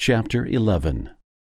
Chapter 11.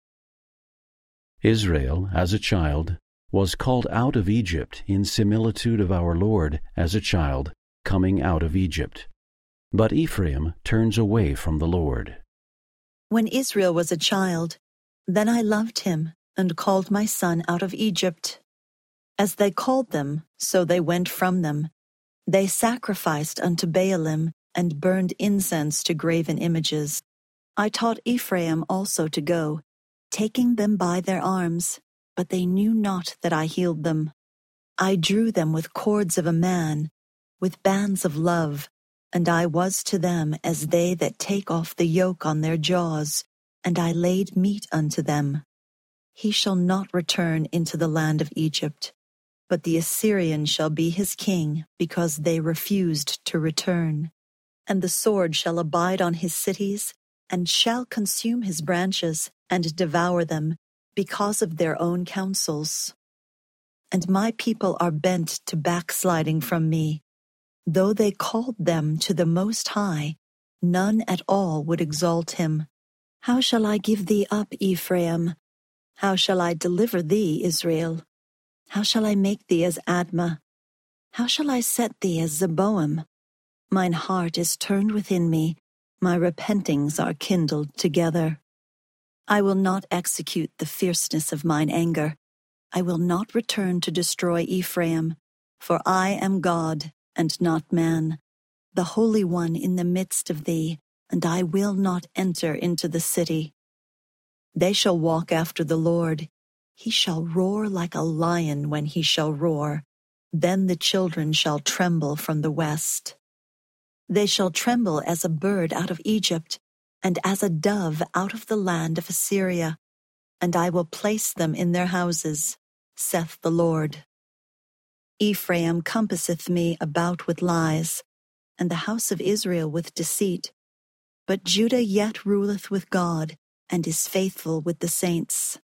Israel, as a child, was called out of Egypt in similitude of our Lord as a child coming out of Egypt. But Ephraim turns away from the Lord. When Israel was a child, then I loved him and called my son out of Egypt. As they called them, so they went from them. They sacrificed unto Baalim and burned incense to graven images. I taught Ephraim also to go, taking them by their arms, but they knew not that I healed them. I drew them with cords of a man, with bands of love, and I was to them as they that take off the yoke on their jaws, and I laid meat unto them. He shall not return into the land of Egypt, but the Assyrian shall be his king, because they refused to return. And the sword shall abide on his cities, and shall consume his branches, and devour them, because of their own counsels. And my people are bent to backsliding from me. Though they called them to the Most High, none at all would exalt him. How shall I give thee up, Ephraim? How shall I deliver thee, Israel? How shall I make thee as Admah? How shall I set thee as Zeboim? Mine heart is turned within me, my repentings are kindled together. I will not execute the fierceness of mine anger. I will not return to destroy Ephraim, for I am God and not man, the Holy One in the midst of thee, and I will not enter into the city. They shall walk after the Lord. He shall roar like a lion when he shall roar. Then the children shall tremble from the west. They shall tremble as a bird out of Egypt, and as a dove out of the land of Assyria. And I will place them in their houses, saith the Lord. Ephraim compasseth me about with lies, and the house of Israel with deceit. But Judah yet ruleth with God, and is faithful with the saints.